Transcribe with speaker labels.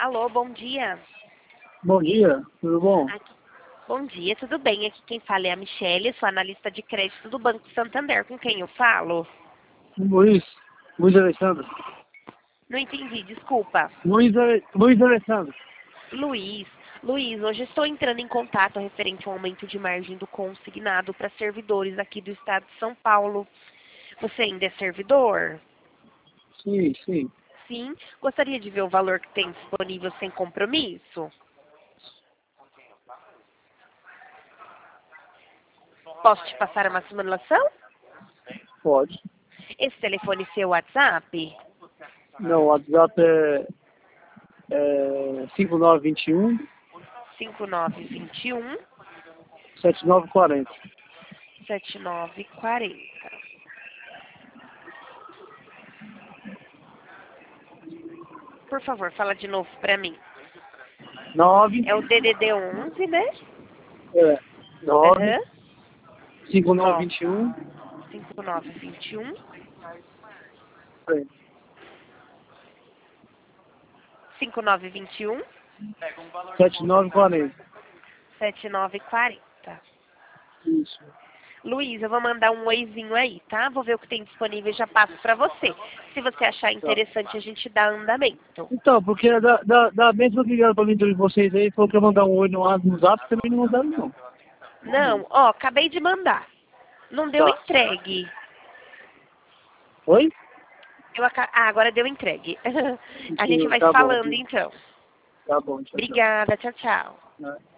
Speaker 1: Alô, bom dia.
Speaker 2: Bom dia, tudo bom?
Speaker 1: Bom dia, tudo bem? Aqui quem fala é a Michele, sou analista de crédito do Banco Santander. Com quem eu falo?
Speaker 2: Luiz Alessandro.
Speaker 1: Não entendi, desculpa.
Speaker 2: Luiz Alessandro.
Speaker 1: Luiz, hoje estou entrando em contato referente ao aumento de margem do consignado para servidores aqui do estado de São Paulo. Você ainda é servidor?
Speaker 2: Sim, sim.
Speaker 1: Sim. Gostaria de ver o valor que tem disponível sem compromisso? Posso te passar uma simulação?
Speaker 2: Pode.
Speaker 1: Esse telefone é seu WhatsApp?
Speaker 2: Não, o WhatsApp é 5921
Speaker 1: 5921
Speaker 2: 7940.
Speaker 1: 7940. Por favor, fala de novo para mim.
Speaker 2: 9,
Speaker 1: É o DDD 11, né?
Speaker 2: 9,
Speaker 1: Aham.
Speaker 2: 5921
Speaker 1: 5921 5921
Speaker 2: 7940.
Speaker 1: 7940.
Speaker 2: Isso.
Speaker 1: Luiz, eu vou mandar um oizinho aí, tá? Vou ver o que tem disponível e já passo para você. Se você achar
Speaker 2: Tá.
Speaker 1: interessante, a gente dá andamento.
Speaker 2: Então, porque da mesma que ligaram pra mim de vocês aí, falou que ia mandar um oi no zap, também não mandaram não.
Speaker 1: Não, ó, acabei de mandar. Não deu
Speaker 2: Tá.
Speaker 1: entregue.
Speaker 2: Oi?
Speaker 1: Agora deu entregue. A gente vai se
Speaker 2: Tá bom,
Speaker 1: falando então.
Speaker 2: tá bom, tchau, tchau.
Speaker 1: Obrigada, tchau, tchau.
Speaker 2: Né?